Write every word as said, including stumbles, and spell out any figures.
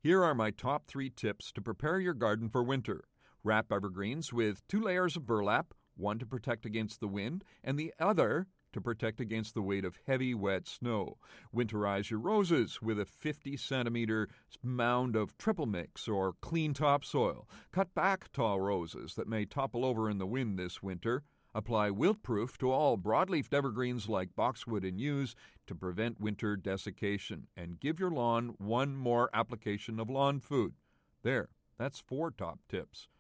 Here are my top three tips to prepare your garden for winter. Wrap evergreens with two layers of burlap, one to protect against the wind and the other to protect against the weight of heavy, wet snow. Winterize your roses with a fifty centimeter mound of triple mix or clean topsoil. Cut back tall roses that may topple over in the wind this winter. Apply wilt-proof to all broadleafed evergreens like boxwood and yews to prevent winter desiccation. And give your lawn one more application of lawn food. There, that's four top tips.